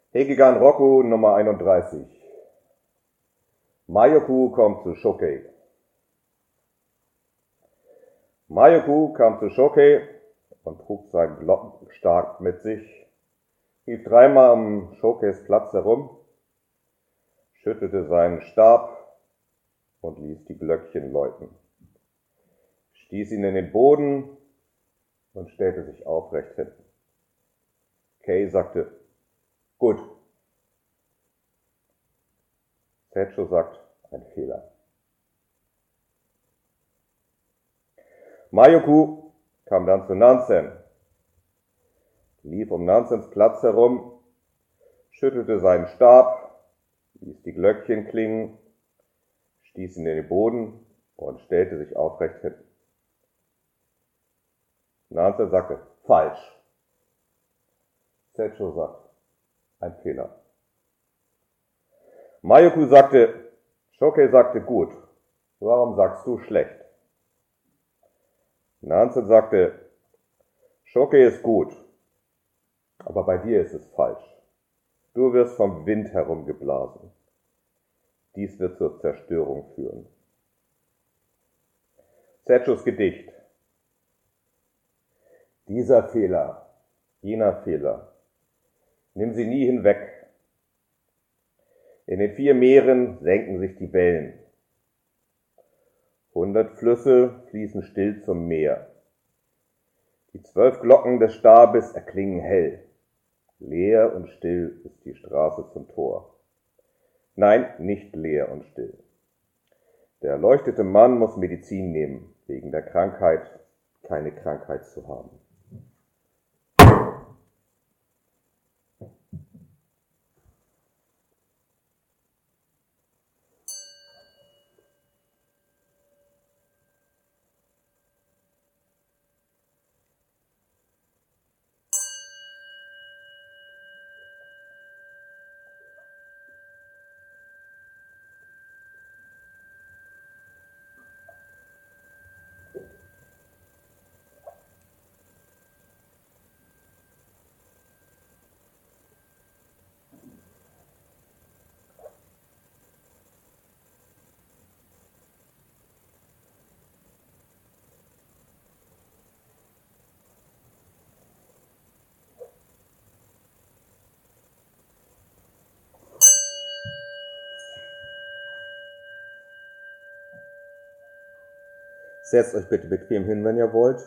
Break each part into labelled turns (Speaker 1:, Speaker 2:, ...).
Speaker 1: Hekigan Roku Nummer 31. Mayoku kommt zu Shokei. Mayoku kam zu Shokei und trug seinen Glockenstab mit sich, lief dreimal um Shokeis Platz herum, schüttelte seinen Stab und ließ die Glöckchen läuten, stieß ihn in den Boden und stellte sich aufrecht hin. Kei sagte, gut. Setcho sagt, ein Fehler. Mayoku kam dann zu Nansen, lief um Nansens Platz herum, schüttelte seinen Stab, ließ die Glöckchen klingen, stieß ihn in den Boden und stellte sich aufrecht hin. Nansen sagte, falsch. Setcho sagt, ein Fehler. Mayoku sagte, Shokei sagte, gut. Warum sagst du schlecht? Nansen sagte, Shokei ist gut, aber bei dir ist es falsch. Du wirst vom Wind herumgeblasen. Dies wird zur Zerstörung führen. Setchos Gedicht. Dieser Fehler, jener Fehler, nimm sie nie hinweg. In den 4 Meeren senken sich die Wellen. 100 Flüsse fließen still zum Meer. Die 12 Glocken des Stabes erklingen hell. Leer und still ist die Straße zum Tor. Nein, nicht leer und still. Der erleuchtete Mann muss Medizin nehmen, wegen der Krankheit, keine Krankheit zu haben. Setzt euch bitte bequem hin, wenn ihr wollt.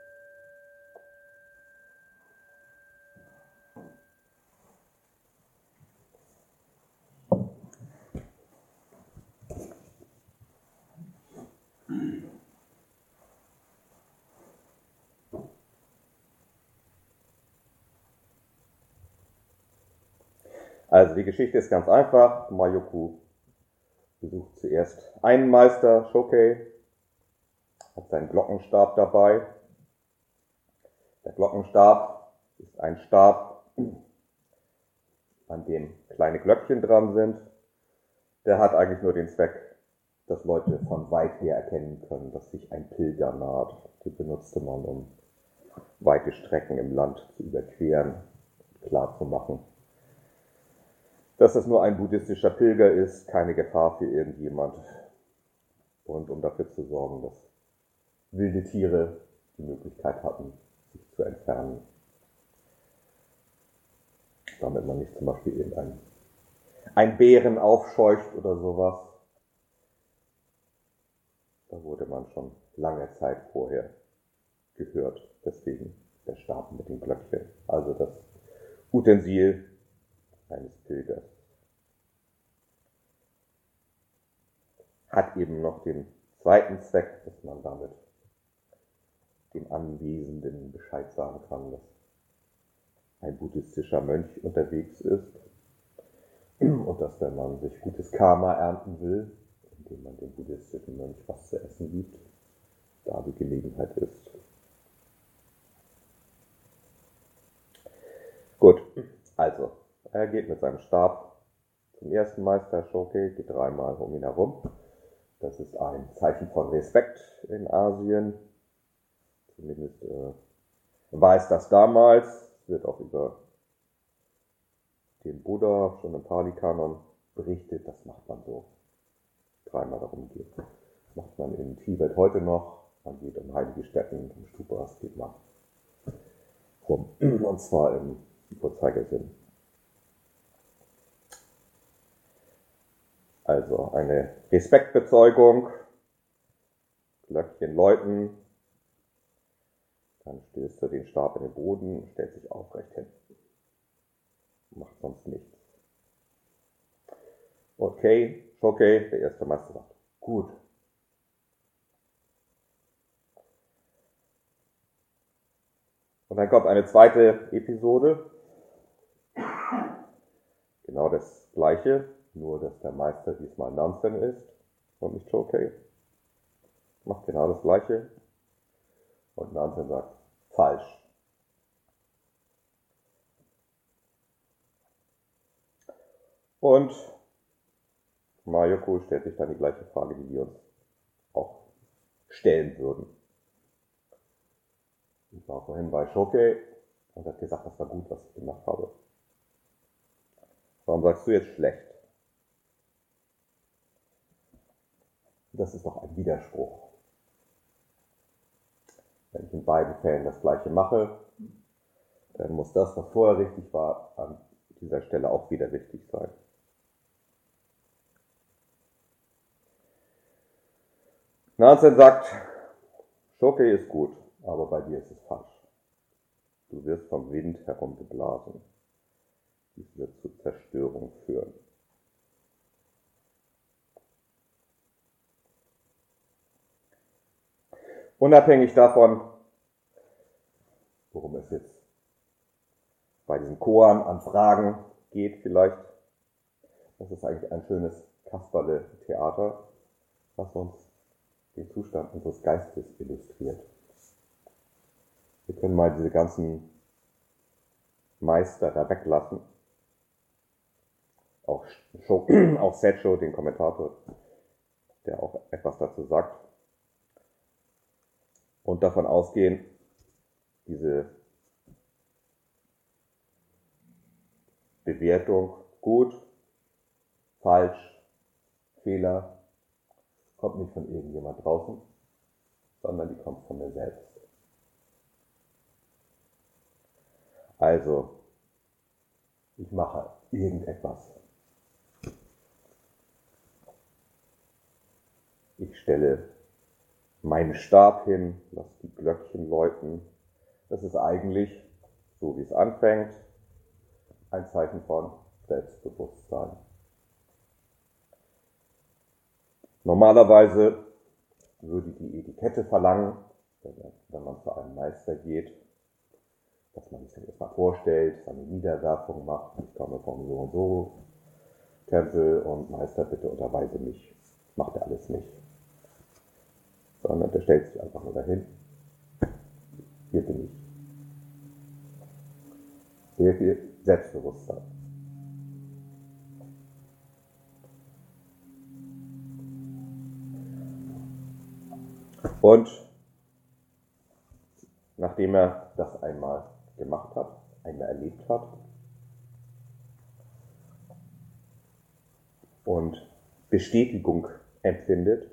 Speaker 1: Also die Geschichte ist ganz einfach. Mayoku besucht zuerst einen Meister, Shokei, hat seinen Glockenstab dabei. Der Glockenstab ist ein Stab, an dem kleine Glöckchen dran sind. Der hat eigentlich nur den Zweck, dass Leute von weit her erkennen können, dass sich ein Pilger naht. Die benutzte man, um weite Strecken im Land zu überqueren, klarzumachen, dass es nur ein buddhistischer Pilger ist, keine Gefahr für irgendjemand. Und um dafür zu sorgen, dass wilde Tiere die Möglichkeit hatten, sich zu entfernen. Damit man nicht zum Beispiel ein Bären aufscheucht oder sowas. Da wurde man schon lange Zeit vorher gehört. Deswegen der Stab mit den Glöckchen. Also das Utensil eines Pilgers. Hat eben noch den zweiten Zweck, dass man damit den Anwesenden Bescheid sagen kann, dass ein buddhistischer Mönch unterwegs ist und dass, wenn man sich gutes Karma ernten will, indem man dem buddhistischen Mönch was zu essen gibt, da die Gelegenheit ist. Gut, also, er geht mit seinem Stab zum ersten Meister Shokei, geht 3-mal um ihn herum. Das ist ein Zeichen von Respekt in Asien. Zumindest war es das damals. Es wird auch über den Buddha schon im Pali-Kanon berichtet, das macht man so. Dreimal darum geht. Das macht man in Tibet heute noch. Man geht um heilige Stätten, um Stupas geht man rum. Und zwar im Uhrzeigersinn. Also eine Respektbezeugung, Glöckchen läuten, dann stößt er den Stab in den Boden und stellt sich aufrecht hin. Macht sonst nichts. Okay, Shokei, der erste Meister sagt, gut. Und dann kommt eine zweite Episode, genau das gleiche, nur dass der Meister diesmal Nansen ist und nicht Shokei. Macht genau das gleiche. Und Nansen sagt, falsch. Und Mayoko stellt sich dann die gleiche Frage, die wir uns auch stellen würden. Ich war vorhin bei Shokei und hat gesagt, das war gut, was ich gemacht habe. Warum sagst du jetzt schlecht? Das ist doch ein Widerspruch. Wenn ich in beiden Fällen das Gleiche mache, dann muss das, was vorher richtig war, an dieser Stelle auch wieder richtig sein. Nansen sagt, Shokei ist gut, aber bei dir ist es falsch. Du wirst vom Wind herumgeblasen. Dies wird zu Zerstörung führen. Unabhängig davon, worum es jetzt bei diesen Koan an Fragen geht vielleicht, das ist eigentlich ein schönes Kasperle-Theater, was uns den Zustand unseres Geistes illustriert. Wir können mal diese ganzen Meister da weglassen. Auch Setcho, den Kommentator, der auch etwas dazu sagt. Und davon ausgehen, diese Bewertung gut, falsch, Fehler, kommt nicht von irgendjemand draußen, sondern die kommt von mir selbst. Also, ich mache irgendetwas. Ich stelle meinen Stab hin, lasse die Glöckchen läuten. Das ist eigentlich, so wie es anfängt, ein Zeichen von Selbstbewusstsein. Normalerweise würde die Etikette verlangen, wenn man zu einem Meister geht, dass man sich dann erstmal vorstellt, seine Niederwerfung macht. Ich komme vom so und so Tempel und Meister, bitte unterweise mich. Macht er alles nicht. Sondern der stellt sich einfach nur dahin. Hier bin ich. Sehr viel Selbstbewusstsein. Und nachdem er das einmal gemacht hat, einmal erlebt hat und Bestätigung empfindet,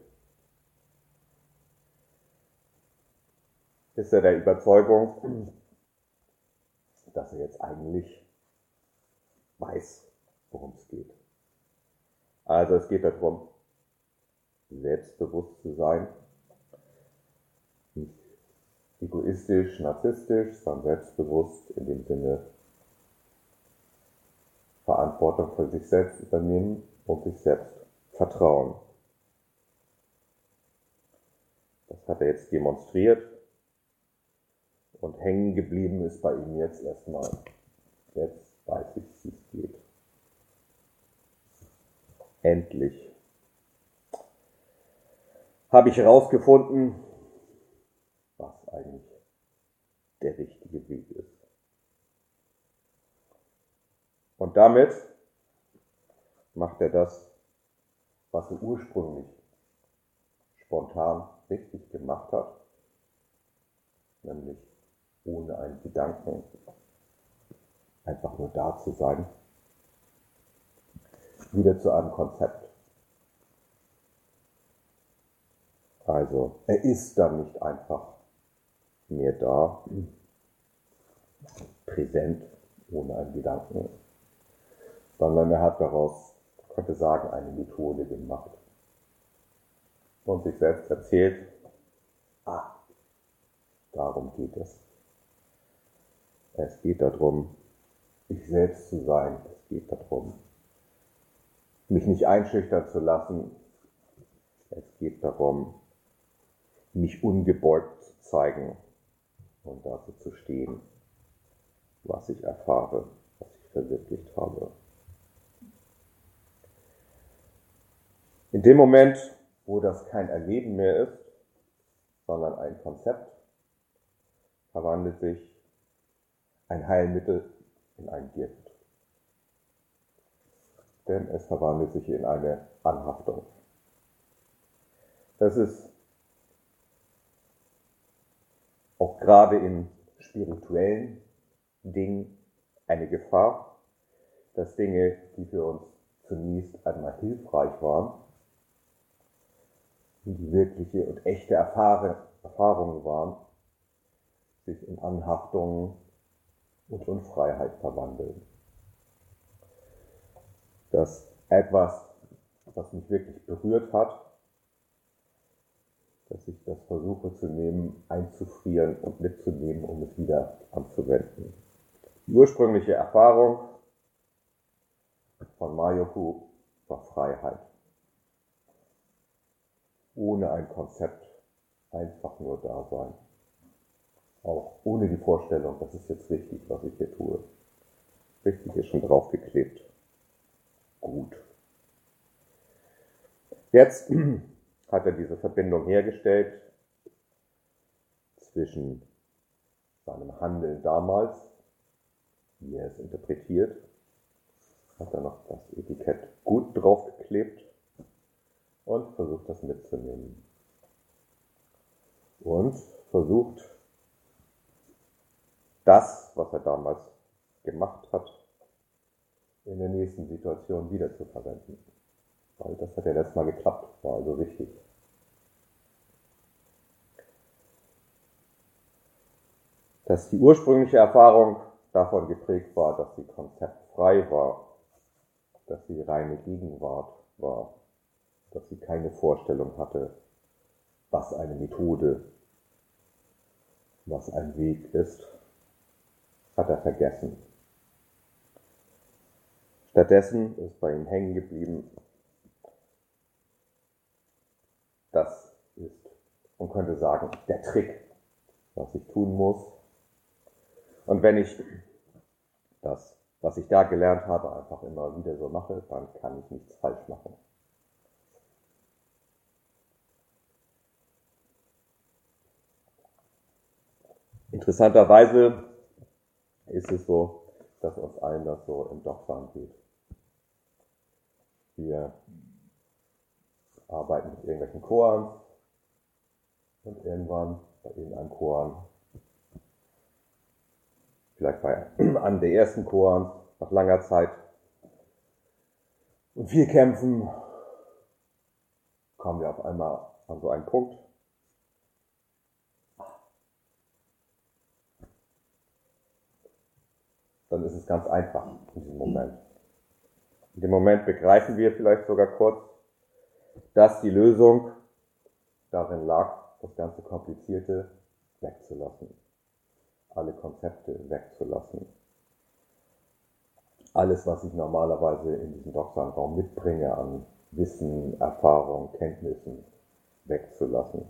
Speaker 1: ist er der Überzeugung, dass er jetzt eigentlich weiß, worum es geht. Also es geht darum, selbstbewusst zu sein, nicht egoistisch, narzisstisch, sondern selbstbewusst in dem Sinne Verantwortung für sich selbst übernehmen und sich selbst vertrauen. Das hat er jetzt demonstriert. Und hängen geblieben ist bei ihm jetzt erstmal. Jetzt weiß ich, wie es geht. Endlich habe ich herausgefunden, was eigentlich der richtige Weg ist. Und damit macht er das, was er ursprünglich spontan richtig gemacht hat, nämlich ohne einen Gedanken einfach nur da zu sein wieder zu einem Konzept. Also, er ist dann nicht einfach mehr da, präsent, ohne einen Gedanken, sondern er hat daraus, man könnte sagen, eine Methode gemacht und sich selbst erzählt, darum geht es. Es geht darum, ich selbst zu sein. Es geht darum, mich nicht einschüchtern zu lassen. Es geht darum, mich ungebeugt zu zeigen und dafür zu stehen, was ich erfahre, was ich verwirklicht habe. In dem Moment, wo das kein Erleben mehr ist, sondern ein Konzept, verwandelt sich ein Heilmittel in ein Gift. Denn es verwandelt sich in eine Anhaftung. Das ist auch gerade in spirituellen Dingen eine Gefahr, dass Dinge, die für uns zunächst einmal hilfreich waren, die wirkliche und echte Erfahrungen waren, sich in Anhaftungen und Unfreiheit verwandeln. Dass etwas, was mich wirklich berührt hat, dass ich das versuche zu nehmen, einzufrieren und mitzunehmen, um es wieder anzuwenden. Die ursprüngliche Erfahrung von Mayoko war Freiheit. Ohne ein Konzept, einfach nur da sein. Auch ohne die Vorstellung, das ist jetzt richtig, was ich hier tue. Richtig ist schon draufgeklebt. Gut. Jetzt hat er diese Verbindung hergestellt zwischen seinem Handeln damals, wie er es interpretiert, hat er noch das Etikett gut draufgeklebt und versucht das mitzunehmen. Und versucht das, was er damals gemacht hat, in der nächsten Situation wieder zu verwenden. Weil das hat ja letztes Mal geklappt, war also richtig. Dass die ursprüngliche Erfahrung davon geprägt war, dass sie konzeptfrei war, dass sie reine Gegenwart war, dass sie keine Vorstellung hatte, was eine Methode, was ein Weg ist, hat er vergessen. Stattdessen ist bei ihm hängen geblieben, das ist, man könnte sagen, der Trick, was ich tun muss. Und wenn ich das, was ich da gelernt habe, einfach immer wieder so mache, dann kann ich nichts falsch machen. Interessanterweise ist es so, dass uns allen das so im Doksan geht. Wir arbeiten mit irgendwelchen Koans und irgendwann bei irgendeinem Koan, vielleicht bei einem der ersten Koans, nach langer Zeit, und wir kämpfen, kommen wir auf einmal an so einen Punkt, dann ist es ganz einfach in diesem Moment. In dem Moment begreifen wir vielleicht sogar kurz, dass die Lösung darin lag, das ganze Komplizierte wegzulassen. Alle Konzepte wegzulassen. Alles, was ich normalerweise in diesem Doksan-Raum mitbringe an Wissen, Erfahrung, Kenntnissen, wegzulassen.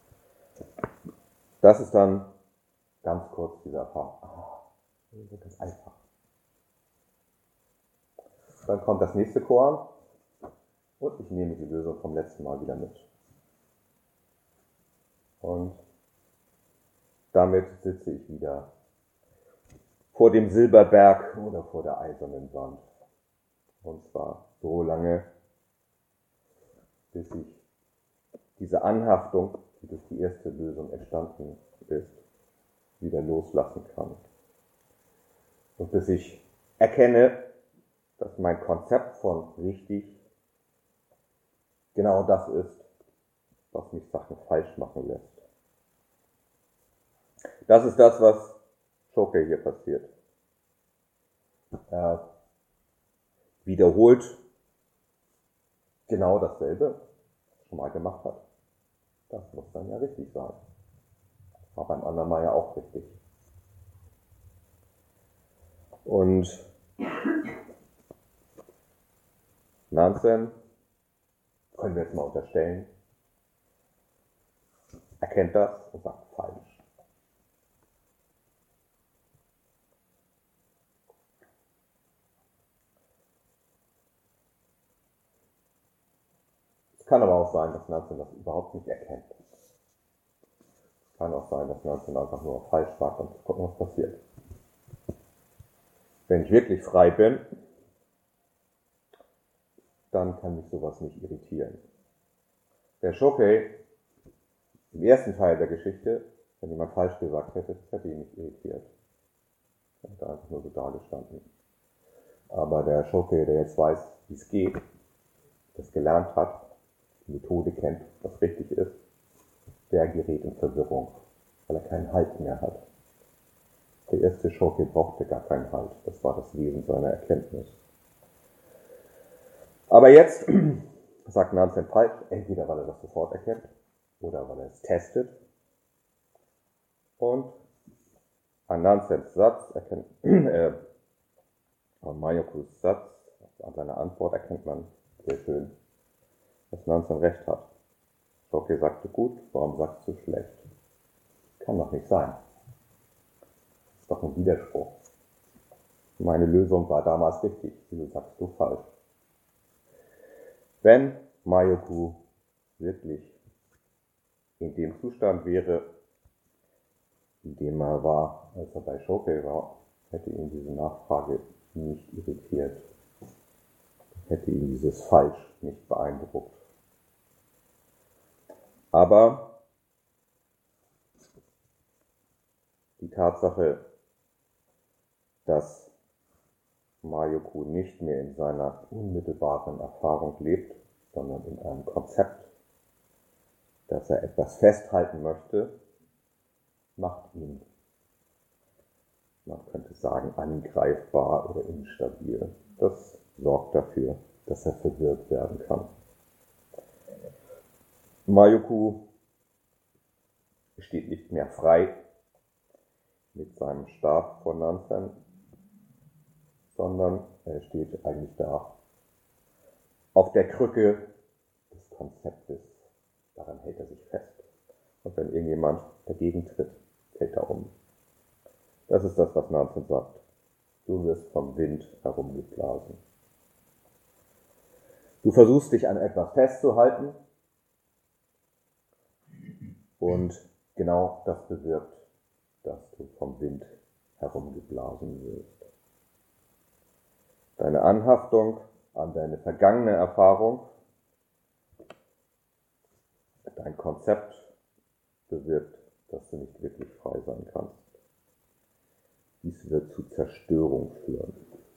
Speaker 1: Das ist dann ganz kurz diese Erfahrung. Das ist ganz einfach. Dann kommt das nächste Koan und ich nehme die Lösung vom letzten Mal wieder mit. Und damit sitze ich wieder vor dem Silberberg oder vor der eisernen Wand. Und zwar so lange, bis ich diese Anhaftung, die durch die erste Lösung entstanden ist, wieder loslassen kann. Und bis ich erkenne, dass mein Konzept von richtig genau das ist, was mich Sachen falsch machen lässt. Das ist das, was Shokei hier passiert. Er wiederholt genau dasselbe, was er schon mal gemacht hat. Das muss dann ja richtig sein. War beim anderen Mal ja auch richtig. Und Nansen, können wir jetzt mal unterstellen, erkennt das und sagt falsch. Es kann aber auch sein, dass Nansen das überhaupt nicht erkennt. Es kann auch sein, dass Nansen einfach nur falsch sagt und gucken, was passiert. Wenn ich wirklich frei bin, dann kann mich sowas nicht irritieren. Der Shokei im ersten Teil der Geschichte, wenn jemand falsch gesagt hätte, das hätte ihn nicht irritiert. Er hätte einfach nur so dagestanden. Aber der Shokei, der jetzt weiß, wie es geht, das gelernt hat, die Methode kennt, was richtig ist, der gerät in Verwirrung, weil er keinen Halt mehr hat. Der erste Shokei brauchte gar keinen Halt. Das war das Wesen seiner Erkenntnis. Aber jetzt sagt Nansen falsch, entweder weil er das sofort erkennt oder weil er es testet. Und an Nansens Satz erkennt, an Mayokus Satz, an seiner Antwort erkennt man sehr schön, dass Nansen recht hat. Shokei sagte gut, warum sagst du schlecht? Kann doch nicht sein. Das ist doch ein Widerspruch. Meine Lösung war damals richtig, wieso sagst du falsch? Wenn Mayoku wirklich in dem Zustand wäre, in dem er war, als er bei Shokei war, hätte ihn diese Nachfrage nicht irritiert, hätte ihn dieses Falsch nicht beeindruckt. Aber die Tatsache, dass Mayoku nicht mehr in seiner unmittelbaren Erfahrung lebt, sondern in einem Konzept, dass er etwas festhalten möchte, macht ihn, man könnte sagen, angreifbar oder instabil. Das sorgt dafür, dass er verwirrt werden kann. Mayoku steht nicht mehr frei mit seinem Stab vor Nansen, sondern er steht eigentlich da auf der Krücke des Konzeptes. Daran hält er sich fest. Und wenn irgendjemand dagegen tritt, fällt er um. Das ist das, was Nansen sagt. Du wirst vom Wind herumgeblasen. Du versuchst dich an etwas festzuhalten und genau das bewirkt, dass du vom Wind herumgeblasen wirst. Deine Anhaftung an deine vergangene Erfahrung, dein Konzept bewirkt, dass du nicht wirklich frei sein kannst. Dies wird zu Zerstörung führen.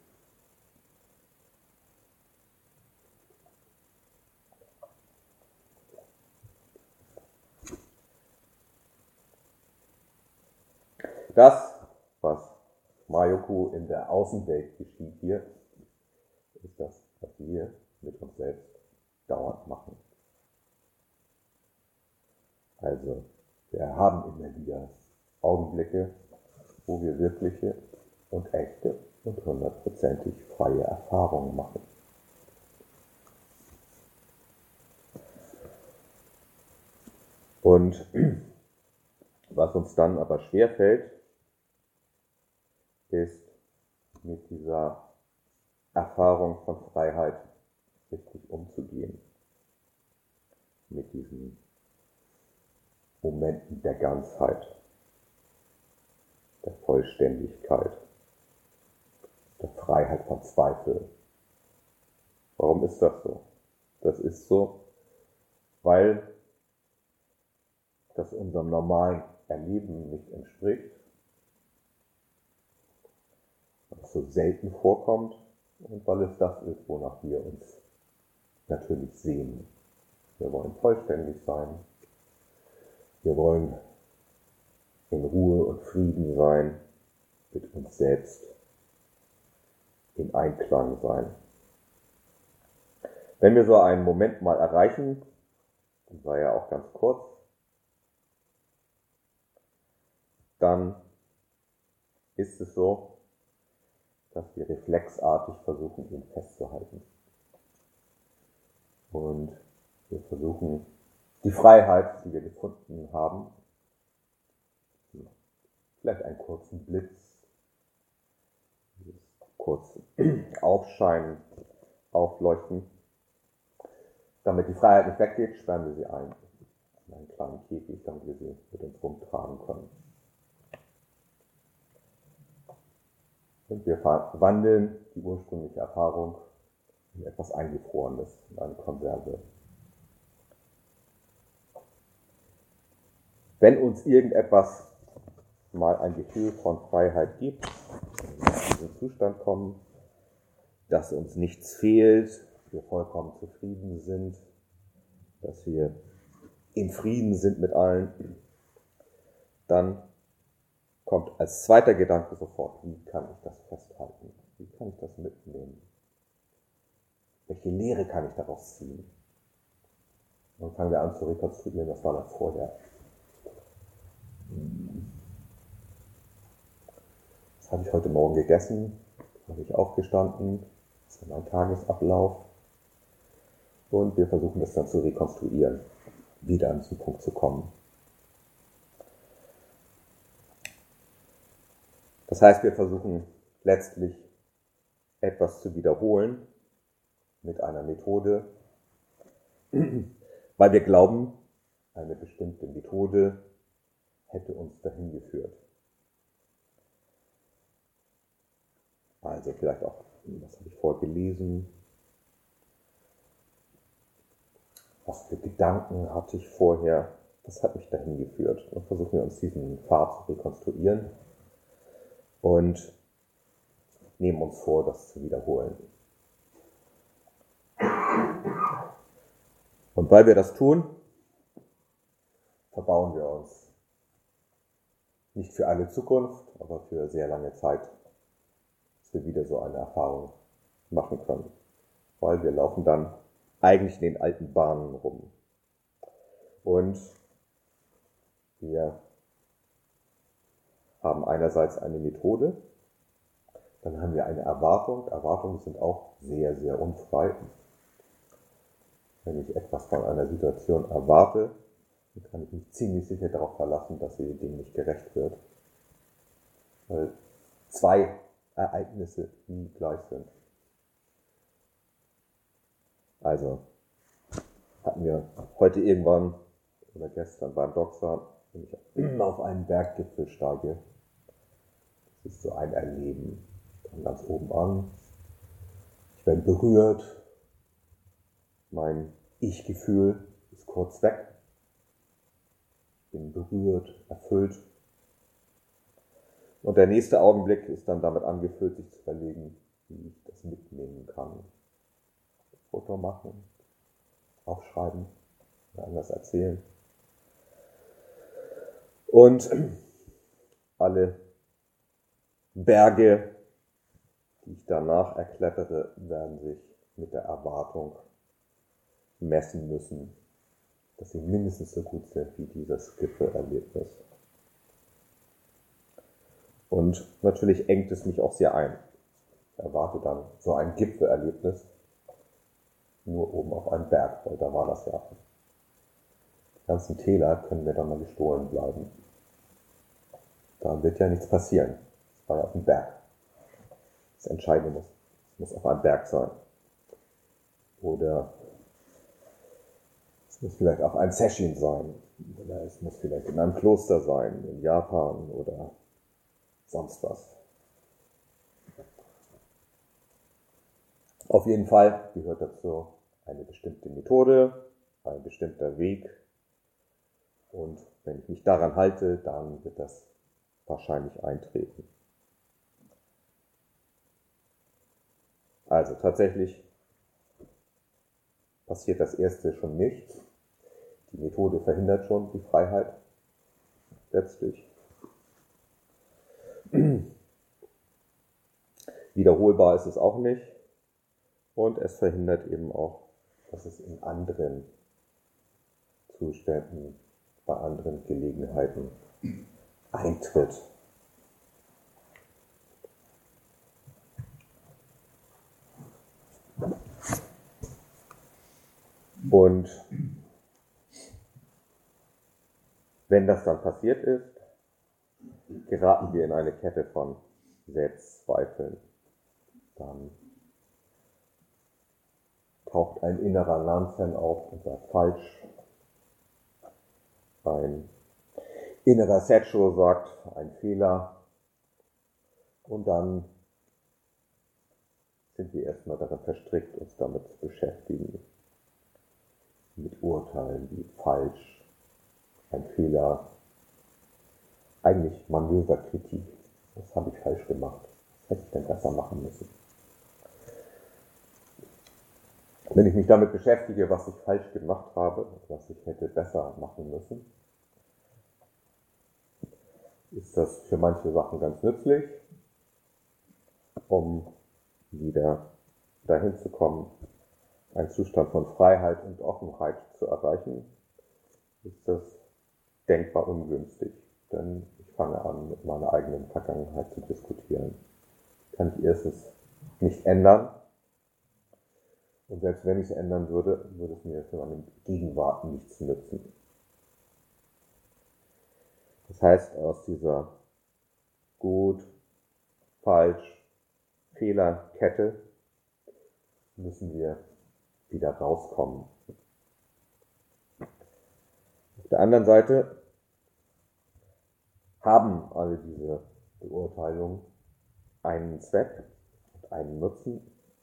Speaker 1: Das, was Mayoku in der Außenwelt geschieht hier, ist das, was wir mit uns selbst dauernd machen. Also, wir haben immer wieder Augenblicke, wo wir wirkliche und echte und 100%ig freie Erfahrungen machen. Und was uns dann aber schwerfällt, ist mit dieser Erfahrung von Freiheit richtig umzugehen. Mit diesen Momenten der Ganzheit, der Vollständigkeit, der Freiheit von Zweifel. Warum ist das so? Das ist so, weil das unserem normalen Erleben nicht entspricht, was so selten vorkommt, und weil es das ist, wonach wir uns natürlich sehen. Wir wollen vollständig sein. Wir wollen in Ruhe und Frieden sein, mit uns selbst in Einklang sein. Wenn wir so einen Moment mal erreichen, und sei ja auch ganz kurz, dann ist es so, dass wir reflexartig versuchen, ihn festzuhalten. Und wir versuchen, die Freiheit, die wir gefunden haben, vielleicht einen kurzen Blitz, kurz aufscheinen, aufleuchten. Damit die Freiheit nicht weggeht, sperren wir sie ein in einen kleinen Käfig, damit wir sie mit uns rumtragen können. Und wir verwandeln die ursprüngliche Erfahrung in etwas Eingefrorenes, in eine Konserve. Wenn uns irgendetwas mal ein Gefühl von Freiheit gibt, wenn wir in diesen Zustand kommen, dass uns nichts fehlt, wir vollkommen zufrieden sind, dass wir in Frieden sind mit allen, dann kommt als zweiter Gedanke sofort, wie kann ich das festhalten? Wie kann ich das mitnehmen? Welche Lehre kann ich daraus ziehen? Und dann fangen wir an zu rekonstruieren, was war da vorher. Das habe ich heute Morgen gegessen, habe ich aufgestanden, das ist mein Tagesablauf. Und wir versuchen das dann zu rekonstruieren, wieder an diesen Punkt zu kommen. Das heißt, wir versuchen letztlich etwas zu wiederholen mit einer Methode, weil wir glauben, eine bestimmte Methode hätte uns dahin geführt. Also vielleicht auch, was habe ich vorher gelesen, was für Gedanken hatte ich vorher, das hat mich dahin geführt. Und versuchen wir uns diesen Pfad zu rekonstruieren und nehmen uns vor, das zu wiederholen. Und weil wir das tun, verbauen wir uns nicht für alle Zukunft, aber für sehr lange Zeit, dass wir wieder so eine Erfahrung machen können. Weil wir laufen dann eigentlich in den alten Bahnen rum. Und wir haben einerseits eine Methode, dann haben wir eine Erwartung. Erwartungen sind auch sehr, sehr unfrei. Wenn ich etwas von einer Situation erwarte, dann kann ich mich ziemlich sicher darauf verlassen, dass sie dem nicht gerecht wird. Weil zwei Ereignisse nie gleich sind. Also hatten wir heute irgendwann oder gestern beim Doxer, wenn ich auf einen Berggipfel steige, das ist so ein Erleben. Ich komme ganz oben an, ich werde berührt, mein Ich-Gefühl ist kurz weg, ich bin berührt, erfüllt. Und der nächste Augenblick ist dann damit angefüllt, sich zu überlegen, wie ich das mitnehmen kann. Foto machen, aufschreiben, anders erzählen. Und alle Berge, die ich danach erklettere, werden sich mit der Erwartung messen müssen, dass sie mindestens so gut sind wie dieses Gipfelerlebnis. Und natürlich engt es mich auch sehr ein. Ich erwarte dann so ein Gipfelerlebnis nur oben auf einem Berg, weil da war das ja. Die ganzen Täler können mir dann mal gestohlen bleiben. Da wird ja nichts passieren. Es war ja auf dem Berg. Das Entscheidende muss auf einem Berg sein. Oder es muss vielleicht auf einem Sesshin sein. Oder es muss vielleicht in einem Kloster sein, in Japan oder sonst was. Auf jeden Fall gehört dazu eine bestimmte Methode, ein bestimmter Weg. Und wenn ich mich daran halte, dann wird das wahrscheinlich eintreten. Also tatsächlich passiert das erste schon nicht. Die Methode verhindert schon die Freiheit letztlich. Wiederholbar ist es auch nicht. Und es verhindert eben auch, dass es in anderen Zuständen, bei anderen Gelegenheiten eintritt. Und wenn das dann passiert ist, geraten wir in eine Kette von Selbstzweifeln. Dann taucht ein innerer Nansen auf und sagt falsch. Ein innerer Setscho sagt ein Fehler. Und dann sind wir erstmal darin verstrickt, uns damit zu beschäftigen. Mit Urteilen wie falsch, ein Fehler, eigentlich Manöverkritik. Das habe ich falsch gemacht. Was hätte ich denn besser machen müssen? Wenn ich mich damit beschäftige, was ich falsch gemacht habe, was ich hätte besser machen müssen, ist das für manche Sachen ganz nützlich, um wieder dahin zu kommen, einen Zustand von Freiheit und Offenheit zu erreichen, ist das denkbar ungünstig. Denn ich fange an, mit meiner eigenen Vergangenheit zu diskutieren. Kann ich erstens nicht ändern. Und selbst wenn ich es ändern würde, würde es mir für meine Gegenwart nichts nützen. Das heißt, aus dieser gut, falsch, Fehlerkette müssen wir wieder rauskommen. Auf der anderen Seite haben alle diese Beurteilungen einen Zweck und einen Nutzen,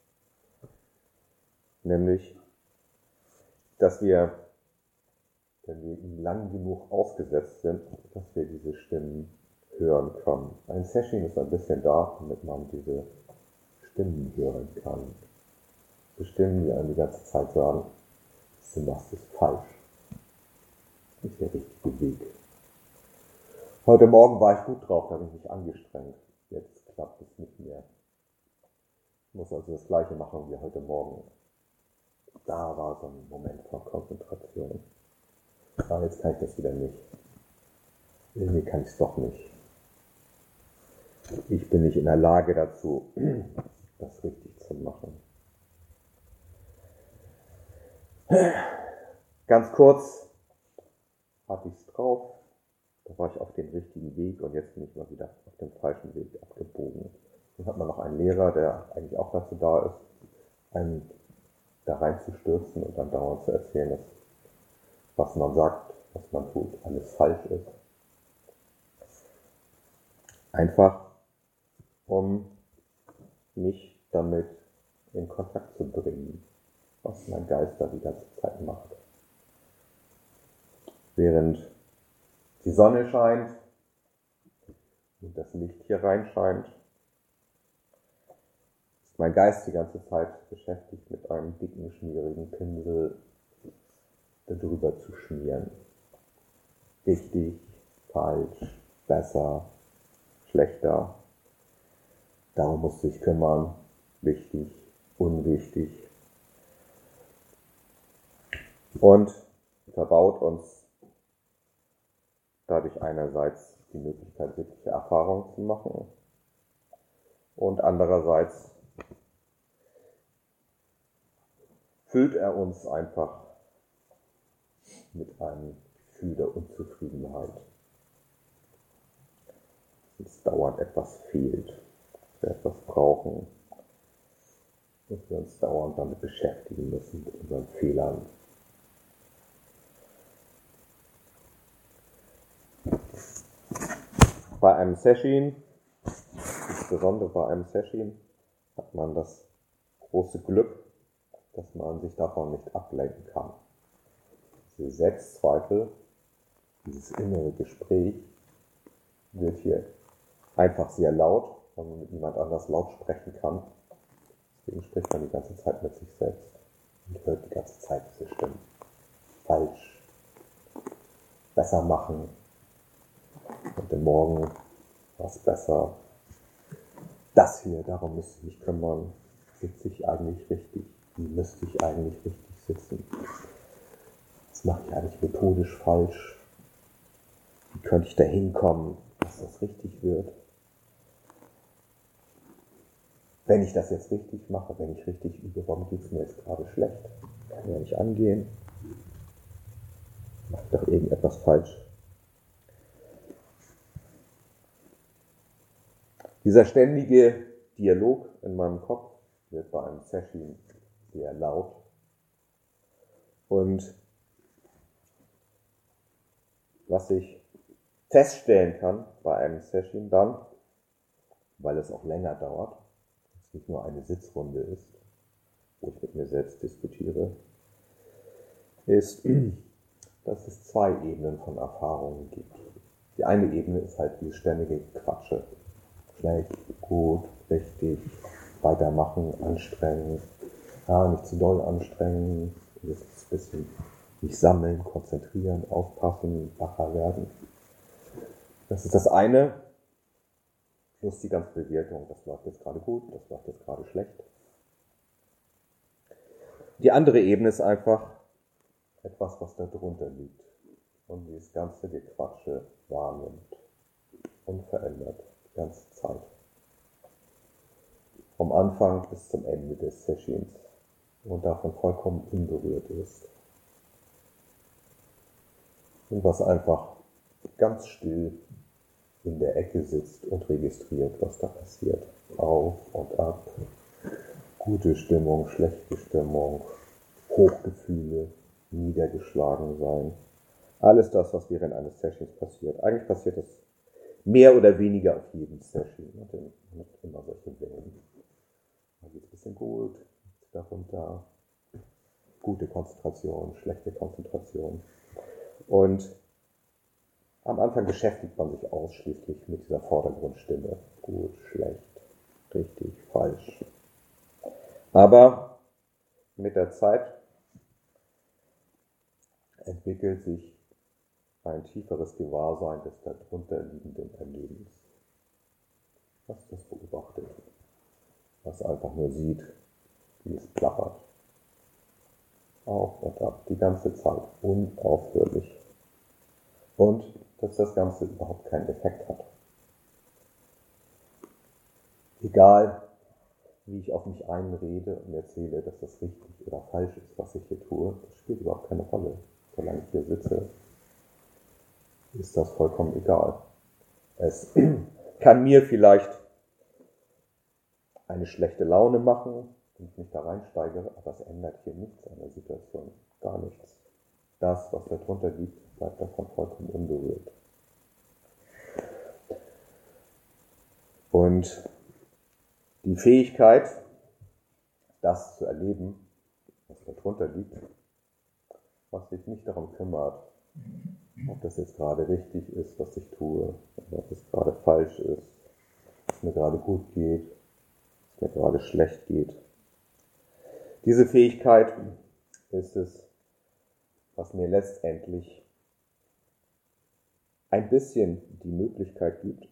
Speaker 1: nämlich, dass wir, wenn wir ihnen lang genug ausgesetzt sind, dass wir diese Stimmen hören können. Ein Session ist ein bisschen da, damit man diese Stimmen hören kann. Die Stimmen, die einem die ganze Zeit sagen, was du machst, ist falsch. Das ist der richtige Weg. Heute Morgen war ich gut drauf, da habe ich mich angestrengt. Jetzt klappt es nicht mehr. Ich muss also das Gleiche machen wie heute Morgen. Da war so ein Moment von Konzentration. Aber jetzt kann ich das wieder nicht. Irgendwie kann ich es doch nicht. Ich bin nicht in der Lage dazu, das richtig zu machen. Ganz kurz hatte ich es drauf. Da war ich auf dem richtigen Weg und jetzt bin ich mal wieder auf dem falschen Weg abgebogen. Dann hat man noch einen Lehrer, der eigentlich auch dazu da ist, einen da reinzustürzen und dann dauernd zu erzählen, dass was man sagt, was man tut, alles falsch ist. Einfach, um mich damit in Kontakt zu bringen, was mein Geist da die ganze Zeit macht. Während die Sonne scheint und das Licht hier reinscheint, ist mein Geist die ganze Zeit beschäftigt, mit einem dicken, schmierigen Pinsel darüber zu schmieren. Richtig, falsch, besser, schlechter. Darum musst du dich kümmern. Wichtig, unwichtig. Und verbaut uns dadurch einerseits die Möglichkeit, wirkliche Erfahrungen zu machen und andererseits füllt er uns einfach mit einem Gefühl der Unzufriedenheit. Dass uns dauernd etwas fehlt, dass wir etwas brauchen, dass wir uns dauernd damit beschäftigen müssen, mit unseren Fehlern. Bei einem Session, insbesondere bei einem Session, hat man das große Glück, dass man sich davon nicht ablenken kann. Diese Selbstzweifel, dieses innere Gespräch wird hier einfach sehr laut, weil man mit niemand anders laut sprechen kann. Deswegen spricht man die ganze Zeit mit sich selbst und hört die ganze Zeit diese Stimmen. Falsch, besser machen, heute Morgen war es besser. Das hier, darum müsste ich mich kümmern. Sitze ich eigentlich richtig? Wie müsste ich eigentlich richtig sitzen? Was mache ich eigentlich methodisch falsch? Wie könnte ich da hinkommen, dass das richtig wird? Wenn ich das jetzt richtig mache, wenn ich richtig übe, warum geht es mir jetzt gerade schlecht? Kann ja nicht angehen. Mache ich doch irgendetwas falsch. Dieser ständige Dialog in meinem Kopf wird bei einem Session sehr laut. Und was ich feststellen kann bei einem Session dann, weil es auch länger dauert, es nicht nur eine Sitzrunde ist, wo ich mit mir selbst diskutiere, ist, dass es zwei Ebenen von Erfahrungen gibt. Die eine Ebene ist halt die ständige Quatsche. Schlecht, gut, richtig, weitermachen, anstrengen, nicht zu doll anstrengen, jetzt ein bisschen nicht sammeln, konzentrieren, aufpassen, wacher werden. Das ist das eine, plus die ganze Bewertung, das läuft jetzt gerade gut, das läuft jetzt gerade schlecht. Die andere Ebene ist einfach etwas, was da drunter liegt und dieses ganze Gequatsche wahrnimmt, unverändert, die ganze Zeit. Vom Anfang bis zum Ende des Sessions und davon vollkommen unberührt ist. Und was einfach ganz still in der Ecke sitzt und registriert, was da passiert. Auf und ab, gute Stimmung, schlechte Stimmung, Hochgefühle, niedergeschlagen sein. Alles das, was während eines Sessions passiert. Eigentlich passiert es mehr oder weniger auf jedem Session. Man hat immer solche Wellen. Da geht es ein bisschen gut, darunter gute Konzentration, schlechte Konzentration. Und am Anfang beschäftigt man sich ausschließlich mit dieser Vordergrundstimme. Gut, schlecht, richtig, falsch. Aber mit der Zeit entwickelt sich ein tieferes Gewahrsein des darunter liegenden Erlebens. Was das beobachtet, was einfach nur sieht, wie es plappert. Auf und ab, die ganze Zeit, unaufhörlich. Und dass das Ganze überhaupt keinen Effekt hat. Egal, wie ich auf mich einrede und erzähle, dass das richtig oder falsch ist, was ich hier tue, das spielt überhaupt keine Rolle. Solange ich hier sitze, ist das vollkommen egal. Es kann mir vielleicht eine schlechte Laune machen, wenn ich mich da reinsteigere, aber es ändert hier nichts an der Situation, gar nichts. Das, was da drunter liegt, bleibt davon vollkommen unberührt. Und die Fähigkeit, das zu erleben, was da drunter liegt, was sich nicht darum kümmert, ob das jetzt gerade richtig ist, was ich tue, oder ob es gerade falsch ist, ob es mir gerade gut geht, ob es mir gerade schlecht geht. Diese Fähigkeit ist es, was mir letztendlich ein bisschen die Möglichkeit gibt,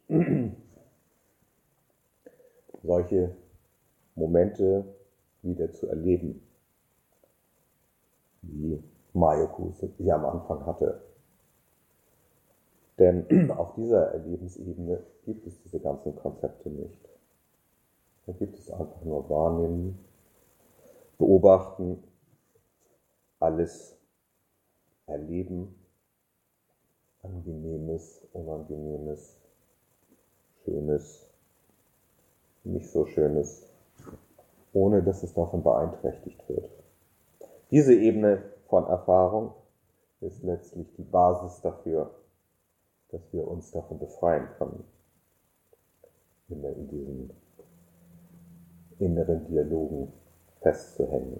Speaker 1: solche Momente wieder zu erleben, wie Mayoko sie am Anfang hatte. Denn auf dieser Erlebensebene gibt es diese ganzen Konzepte nicht. Da gibt es einfach nur Wahrnehmen, Beobachten, alles erleben, Angenehmes, Unangenehmes, Schönes, nicht so Schönes, ohne dass es davon beeinträchtigt wird. Diese Ebene von Erfahrung ist letztlich die Basis dafür, dass wir uns davon befreien können, in diesen inneren Dialogen festzuhängen.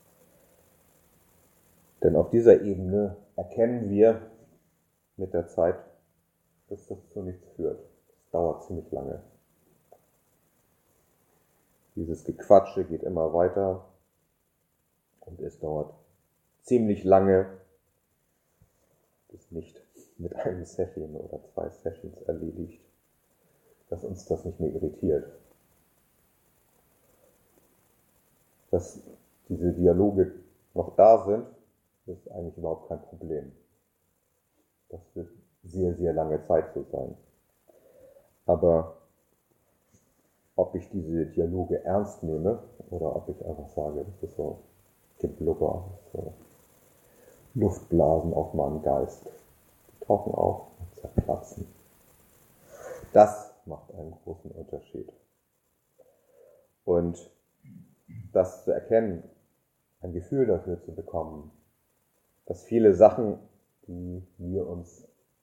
Speaker 1: Denn auf dieser Ebene erkennen wir mit der Zeit, dass das zu nichts führt. Das dauert ziemlich lange. Dieses Gequatsche geht immer weiter und es dauert ziemlich lange, bis nicht mit einem Session oder 2 Sessions erledigt, dass uns das nicht mehr irritiert. Dass diese Dialoge noch da sind, ist eigentlich überhaupt kein Problem. Das wird sehr, sehr lange Zeit so sein. Aber ob ich diese Dialoge ernst nehme oder ob ich einfach sage, das ist so Geblubber, so Luftblasen auf meinem Geist, die tauchen auf und zerplatzen. Das macht einen großen Unterschied. Und das zu erkennen, ein Gefühl dafür zu bekommen, dass viele Sachen, die wir uns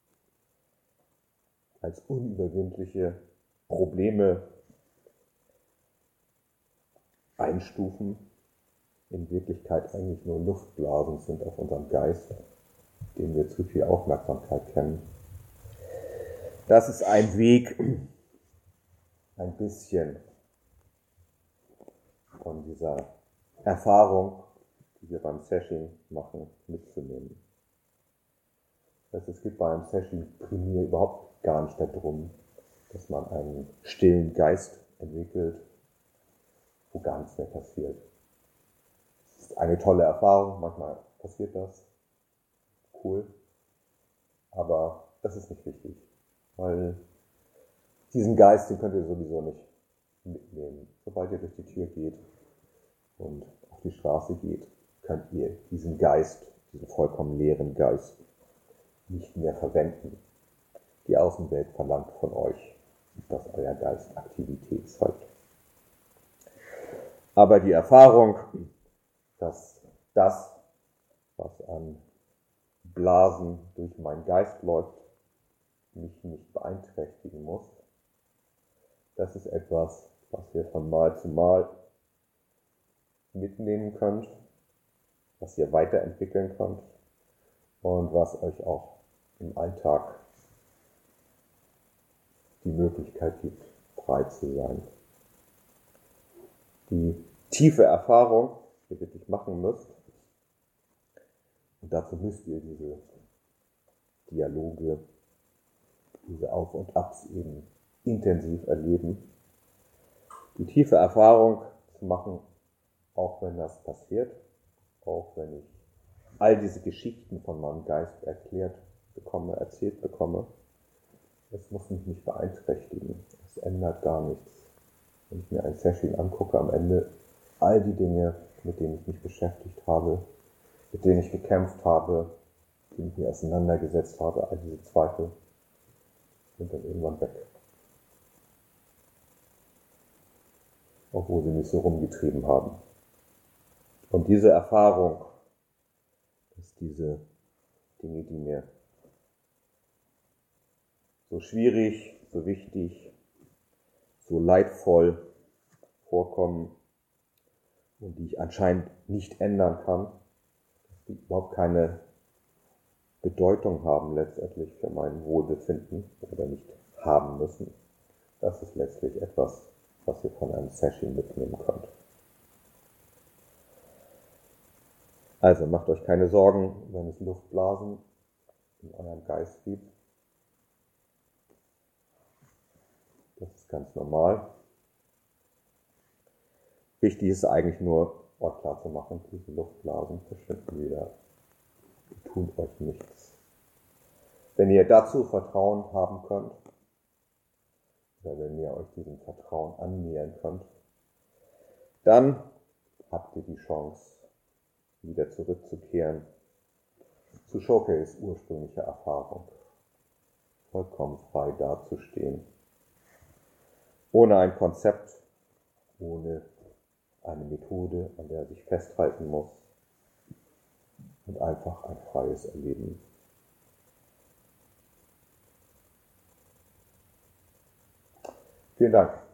Speaker 1: als unüberwindliche Probleme einstufen, in Wirklichkeit eigentlich nur Luftblasen sind auf unserem Geist, denen wir zu viel Aufmerksamkeit kennen. Das ist ein Weg, ein bisschen von dieser Erfahrung, die wir beim Session machen, mitzunehmen. Es geht bei einem Session primär überhaupt gar nicht darum, dass man einen stillen Geist entwickelt, wo gar nichts mehr passiert. Es ist eine tolle Erfahrung, manchmal passiert das, cool, aber das ist nicht wichtig, weil diesen Geist, den könnt ihr sowieso nicht mitnehmen. Sobald ihr durch die Tür geht und auf die Straße geht, könnt ihr diesen Geist, diesen vollkommen leeren Geist, nicht mehr verwenden. Die Außenwelt verlangt von euch, dass euer Geist Aktivität zeigt. Aber die Erfahrung, dass das, was an Blasen durch meinen Geist läuft, mich nicht beeinträchtigen muss, das ist etwas, was ihr von Mal zu Mal mitnehmen könnt, was ihr weiterentwickeln könnt und was euch auch im Alltag die Möglichkeit gibt, frei zu sein. Die tiefe Erfahrung, die ihr wirklich machen müsst, und dazu müsst ihr diese Dialoge, diese Auf- und Abs eben intensiv erleben. Die tiefe Erfahrung zu machen, auch wenn das passiert, auch wenn ich all diese Geschichten von meinem Geist erzählt bekomme, es muss mich nicht beeinträchtigen. Es ändert gar nichts. Wenn ich mir ein Session angucke, am Ende all die Dinge, mit denen ich mich beschäftigt habe, mit denen ich gekämpft habe, mit denen ich mich auseinandergesetzt habe, all diese Zweifel sind dann irgendwann weg. Obwohl sie mich so rumgetrieben haben. Und diese Erfahrung, dass diese Dinge, die mir so schwierig, so wichtig, so leidvoll vorkommen und die ich anscheinend nicht ändern kann, dass die überhaupt keine Bedeutung haben letztendlich für mein Wohlbefinden oder nicht haben müssen. Das ist letztlich etwas, was ihr von einem Session mitnehmen könnt. Also macht euch keine Sorgen, wenn es Luftblasen in eurem Geist gibt. Das ist ganz normal. Wichtig ist eigentlich nur, euch klar zu machen, diese Luftblasen verschwinden wieder. Die tun euch nichts. Wenn ihr dazu Vertrauen haben könnt, oder wenn ihr euch diesem Vertrauen annähern könnt, dann habt ihr die Chance, wieder zurückzukehren zu Shokes ursprünglicher Erfahrung, vollkommen frei dazustehen, ohne ein Konzept, ohne eine Methode, an der er sich festhalten muss und einfach ein freies Erleben. Vielen Dank.